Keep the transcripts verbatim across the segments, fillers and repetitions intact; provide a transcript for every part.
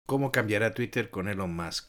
¿Cómo cambiará Twitter con Elon Musk?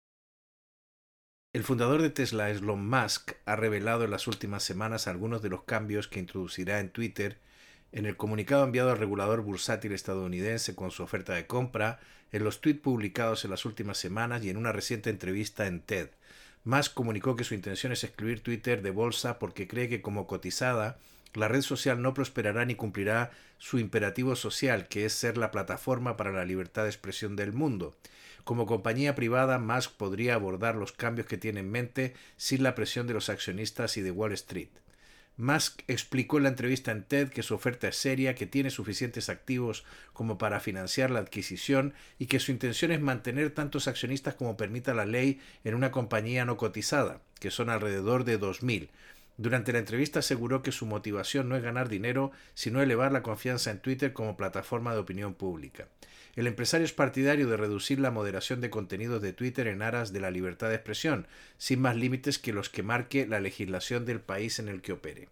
El fundador de Tesla, Elon Musk, ha revelado en las últimas semanas algunos de los cambios que introducirá en Twitter en el comunicado enviado al regulador bursátil estadounidense con su oferta de compra, en los tweets publicados en las últimas semanas y en una reciente entrevista en TED. Musk comunicó que su intención es excluir Twitter de bolsa porque cree que como cotizada, la red social no prosperará ni cumplirá su imperativo social, que es ser la plataforma para la libertad de expresión del mundo. Como compañía privada, Musk podría abordar los cambios que tiene en mente sin la presión de los accionistas y de Wall Street. Musk explicó en la entrevista en TED que su oferta es seria, que tiene suficientes activos como para financiar la adquisición y que su intención es mantener tantos accionistas como permita la ley en una compañía no cotizada, que son alrededor de dos mil. Durante la entrevista aseguró que su motivación no es ganar dinero, sino elevar la confianza en Twitter como plataforma de opinión pública. El empresario es partidario de reducir la moderación de contenidos de Twitter en aras de la libertad de expresión, sin más límites que los que marque la legislación del país en el que opere.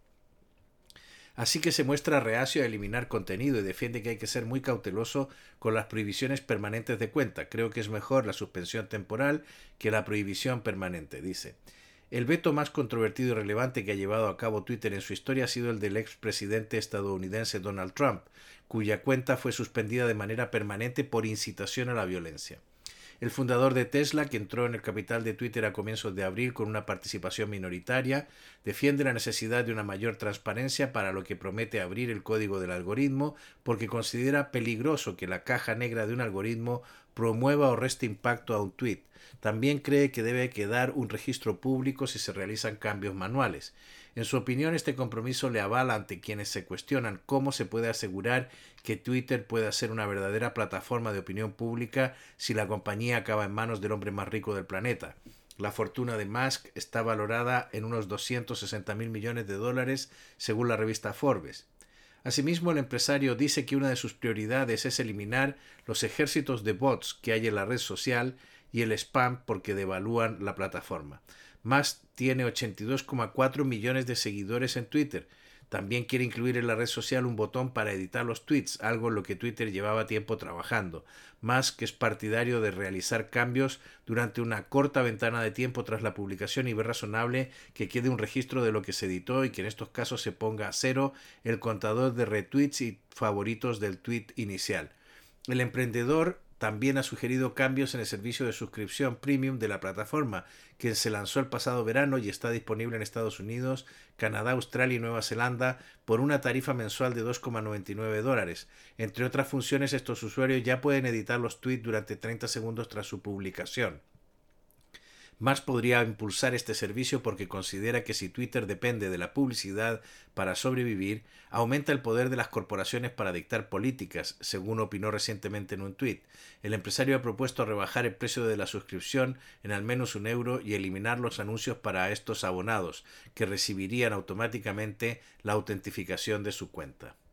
Así que se muestra reacio a eliminar contenido y defiende que hay que ser muy cauteloso con las prohibiciones permanentes de cuenta. Creo que es mejor la suspensión temporal que la prohibición permanente, dice. El veto más controvertido y relevante que ha llevado a cabo Twitter en su historia ha sido el del expresidente estadounidense Donald Trump, cuya cuenta fue suspendida de manera permanente por incitación a la violencia. El fundador de Tesla, que entró en el capital de Twitter a comienzos de abril con una participación minoritaria, defiende la necesidad de una mayor transparencia para lo que promete abrir el código del algoritmo, porque considera peligroso que la caja negra de un algoritmo promueva o reste impacto a un tweet. También cree que debe quedar un registro público si se realizan cambios manuales. En su opinión, este compromiso le avala ante quienes se cuestionan cómo se puede asegurar que Twitter pueda ser una verdadera plataforma de opinión pública si la compañía acaba en manos del hombre más rico del planeta. La fortuna de Musk está valorada en unos doscientos sesenta mil millones de dólares, según la revista Forbes. Asimismo, el empresario dice que una de sus prioridades es eliminar los ejércitos de bots que hay en la red social y el spam porque devalúan la plataforma. Musk tiene ochenta y dos coma cuatro millones de seguidores en Twitter. También quiere incluir en la red social un botón para editar los tweets, algo en lo que Twitter llevaba tiempo trabajando. Musk es partidario de realizar cambios durante una corta ventana de tiempo tras la publicación y ve razonable que quede un registro de lo que se editó y que en estos casos se ponga a cero el contador de retweets y favoritos del tweet inicial. El emprendedor también ha sugerido cambios en el servicio de suscripción premium de la plataforma, que se lanzó el pasado verano y está disponible en Estados Unidos, Canadá, Australia y Nueva Zelanda por una tarifa mensual de dos coma noventa y nueve dólares. Entre otras funciones, estos usuarios ya pueden editar los tweets durante treinta segundos tras su publicación. Musk podría impulsar este servicio porque considera que si Twitter depende de la publicidad para sobrevivir, aumenta el poder de las corporaciones para dictar políticas, según opinó recientemente en un tuit. El empresario ha propuesto rebajar el precio de la suscripción en al menos un euro y eliminar los anuncios para estos abonados, que recibirían automáticamente la autentificación de su cuenta.